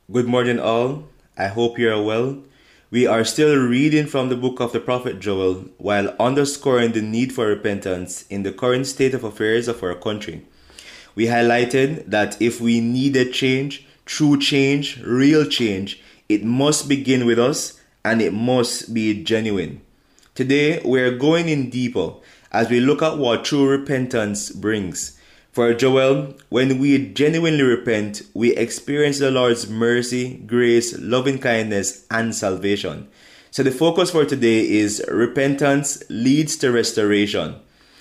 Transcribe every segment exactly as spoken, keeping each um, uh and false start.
Good morning, all. I hope you are well. We are still reading from the book of the prophet Joel while underscoring the need for repentance in the current state of affairs of our country. We highlighted that if we need a change, true change, real change, it must begin with us and it must be genuine. Today, we are going in deeper as we look at what true repentance brings. For Joel, when we genuinely repent, we experience the Lord's mercy, grace, loving kindness, and salvation. So the focus for today is repentance leads to restoration.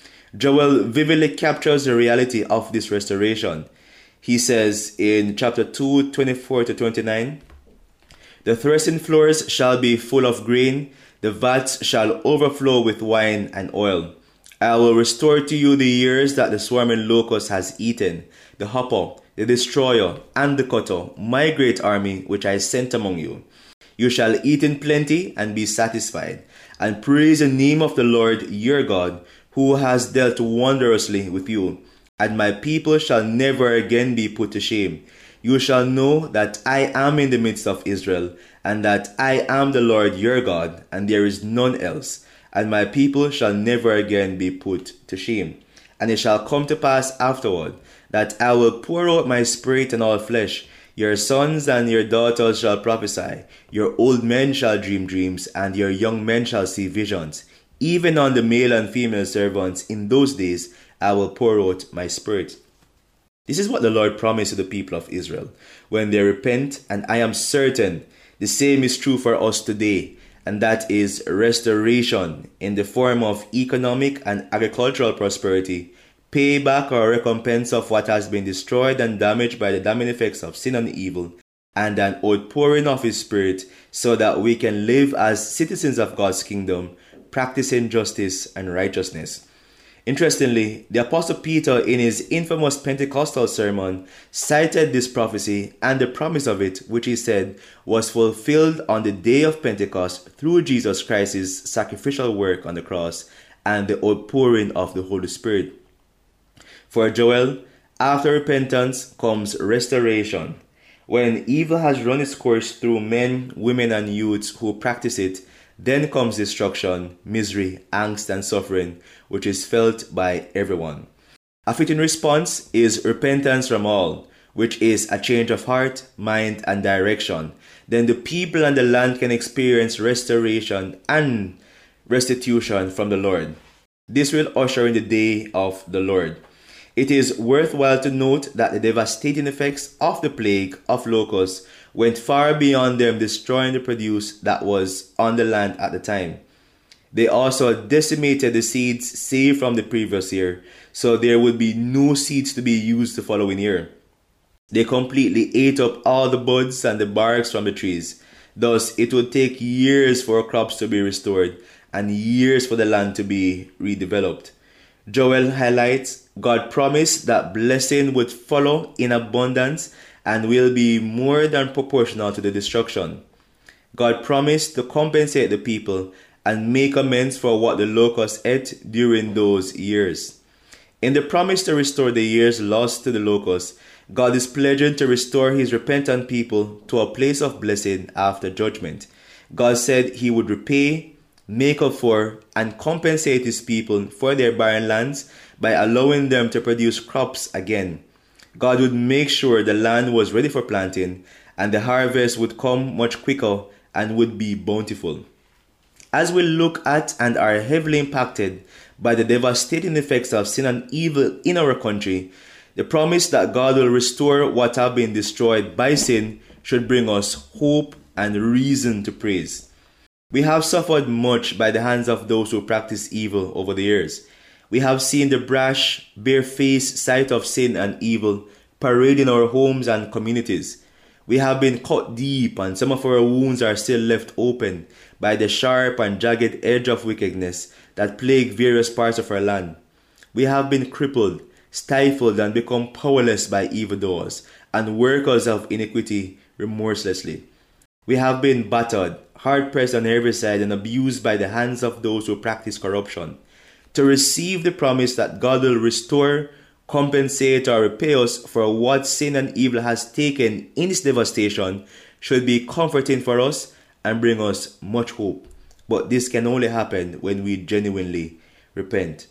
Joel vividly captures the reality of this restoration. He says in chapter two, twenty-four to twenty-nine, "The threshing floors shall be full of grain, the vats shall overflow with wine and oil. I will restore to you the years that the swarming locust has eaten, the hopper, the destroyer, and the cutter, my great army which I sent among you. You shall eat in plenty and be satisfied, and praise the name of the Lord your God, who has dealt wondrously with you. And my people shall never again be put to shame. You shall know that I am in the midst of Israel, and that I am the Lord your God, and there is none else. And my people shall never again be put to shame. And it shall come to pass afterward, that I will pour out my spirit on all flesh. Your sons and your daughters shall prophesy. Your old men shall dream dreams, and your young men shall see visions. Even on the male and female servants in those days I will pour out my spirit." This is what the Lord promised to the people of Israel when they repent, and I am certain the same is true for us today. And that is restoration in the form of economic and agricultural prosperity, payback or recompense of what has been destroyed and damaged by the damning effects of sin and evil, and an outpouring of His Spirit so that we can live as citizens of God's kingdom, practicing justice and righteousness. Interestingly, the Apostle Peter in his infamous Pentecostal sermon cited this prophecy and the promise of it, which he said was fulfilled on the day of Pentecost through Jesus Christ's sacrificial work on the cross and the outpouring of the Holy Spirit. For Joel, after repentance comes restoration. When evil has run its course through men, women, and youths who practice it, then comes destruction, misery, angst, and suffering, which is felt by everyone. A fitting response is repentance from all, which is a change of heart, mind, and direction. Then the people and the land can experience restoration and restitution from the Lord. This will usher in the day of the Lord. It is worthwhile to note that the devastating effects of the plague of locusts went far beyond them destroying the produce that was on the land at the time. They also decimated the seeds saved from the previous year, so there would be no seeds to be used the following year. They completely ate up all the buds and the barks from the trees. Thus, it would take years for crops to be restored and years for the land to be redeveloped. Joel highlights God promised that blessing would follow in abundance and will be more than proportional to the destruction. God promised to compensate the people and make amends for what the locusts ate during those years. In the promise to restore the years lost to the locusts, God is pledging to restore His repentant people to a place of blessing after judgment. God said He would repay, make up for, and compensate His people for their barren lands by allowing them to produce crops again. God would make sure the land was ready for planting, and the harvest would come much quicker and would be bountiful. As we look at and are heavily impacted by the devastating effects of sin and evil in our country, the promise that God will restore what have been destroyed by sin should bring us hope and reason to praise. We have suffered much by the hands of those who practice evil over the years. We have seen the brash, barefaced sight of sin and evil parade in our homes and communities. We have been cut deep, and some of our wounds are still left open by the sharp and jagged edge of wickedness that plague various parts of our land. We have been crippled, stifled, and become powerless by evildoers and workers of iniquity remorselessly. We have been battered, hard-pressed on every side, and abused by the hands of those who practice corruption. To receive the promise that God will restore, compensate or repay us for what sin and evil has taken in its devastation should be comforting for us and bring us much hope. But this can only happen when we genuinely repent.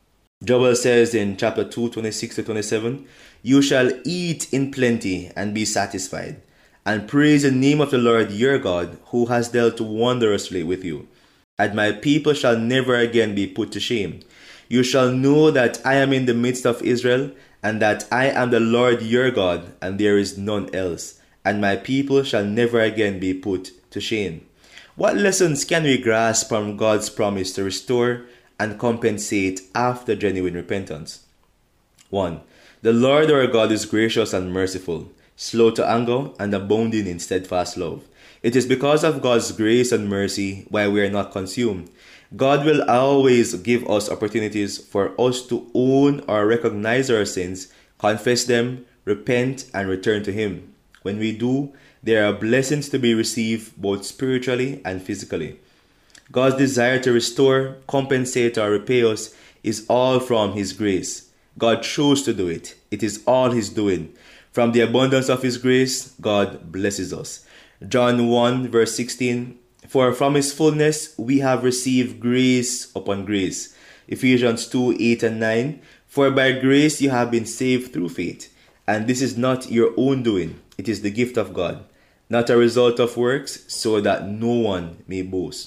Joel says in chapter two, twenty-six to twenty-seven, "You shall eat in plenty and be satisfied, and praise the name of the Lord your God, who has dealt wondrously with you. And my people shall never again be put to shame. You shall know that I am in the midst of Israel, and that I am the Lord your God, and there is none else. And my people shall never again be put to shame." What lessons can we grasp from God's promise to restore and compensate after genuine repentance? one. The Lord our God is gracious and merciful, slow to anger, and abounding in steadfast love. It is because of God's grace and mercy why we are not consumed. God will always give us opportunities for us to own or recognize our sins, confess them, repent, and return to Him. When we do, there are blessings to be received both spiritually and physically. God's desire to restore, compensate, or repay us is all from His grace. God chose to do it. It is all He's doing. From the abundance of His grace, God blesses us. John one verse sixteen, "For from His fullness we have received grace upon grace." Ephesians two, eight and nine, "For by grace you have been saved through faith, and this is not your own doing, it is the gift of God, not a result of works, so that no one may boast."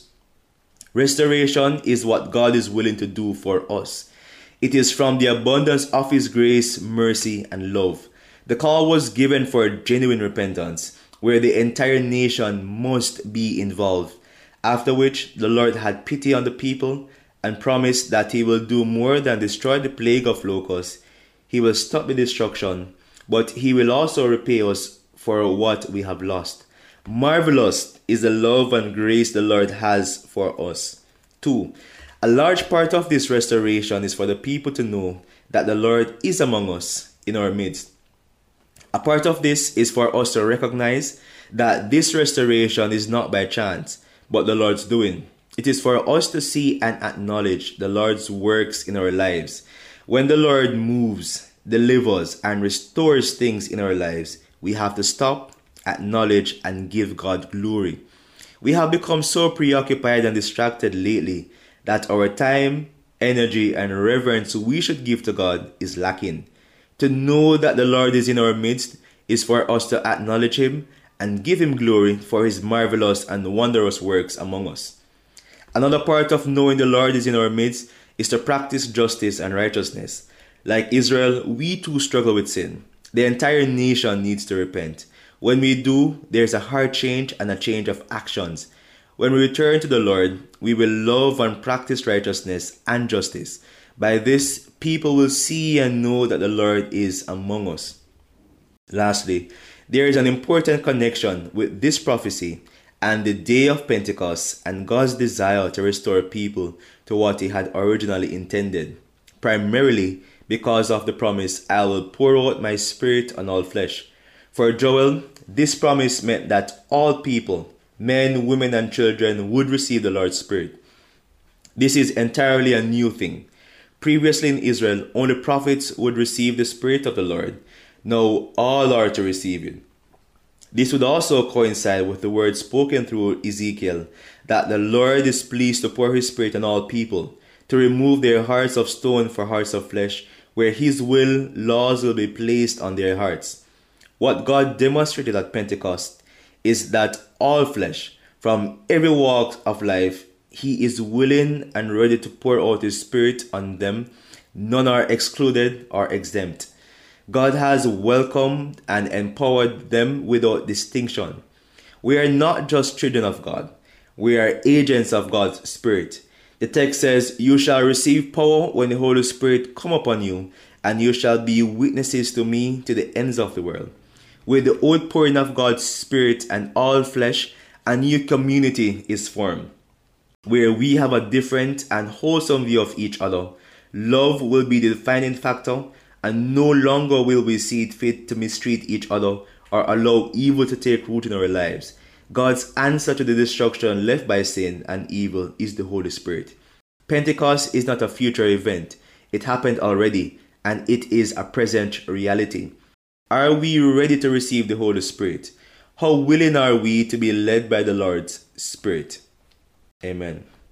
Restoration is what God is willing to do for us. It is from the abundance of His grace, mercy, and love. The call was given for genuine repentance, where the entire nation must be involved, after which the Lord had pity on the people and promised that He will do more than destroy the plague of locusts. He will stop the destruction, but He will also repay us for what we have lost. Marvelous is the love and grace the Lord has for us. two. A large part of this restoration is for the people to know that the Lord is among us, in our midst. A part of this is for us to recognize that this restoration is not by chance, but the Lord's doing. It is for us to see and acknowledge the Lord's works in our lives. When the Lord moves, delivers, and restores things in our lives, we have to stop, acknowledge, and give God glory. We have become so preoccupied and distracted lately that our time, energy, and reverence we should give to God is lacking. To know that the Lord is in our midst is for us to acknowledge Him and give Him glory for His marvelous and wondrous works among us. Another part of knowing the Lord is in our midst is to practice justice and righteousness. Like Israel, we too struggle with sin. The entire nation needs to repent. When we do, there's a heart change and a change of actions. When we return to the Lord, we will love and practice righteousness and justice. By this, people will see and know that the Lord is among us. Lastly, there is an important connection with this prophecy and the day of Pentecost and God's desire to restore people to what He had originally intended, primarily because of the promise, "I will pour out my Spirit on all flesh." For Joel, this promise meant that all people, men, women, and children, would receive the Lord's Spirit. This is entirely a new thing. Previously in Israel, only prophets would receive the Spirit of the Lord. Now all are to receive it. This would also coincide with the word spoken through Ezekiel, that the Lord is pleased to pour His Spirit on all people, to remove their hearts of stone for hearts of flesh, where His will, laws will be placed on their hearts. What God demonstrated at Pentecost is that all flesh, from every walk of life, He is willing and ready to pour out His Spirit on them. None are excluded or exempt. God has welcomed and empowered them without distinction. We are not just children of God. We are agents of God's Spirit. The text says, "You shall receive power when the Holy Spirit come upon you, and you shall be witnesses to me to the ends of the world." With the outpouring of God's Spirit and all flesh, a new community is formed, where we have a different and wholesome view of each other. Love will be the defining factor, and no longer will we see it fit to mistreat each other or allow evil to take root in our lives. God's answer to the destruction left by sin and evil is the Holy Spirit. Pentecost is not a future event. It happened already, and it is a present reality. Are we ready to receive the Holy Spirit? How willing are we to be led by the Lord's Spirit? Amen.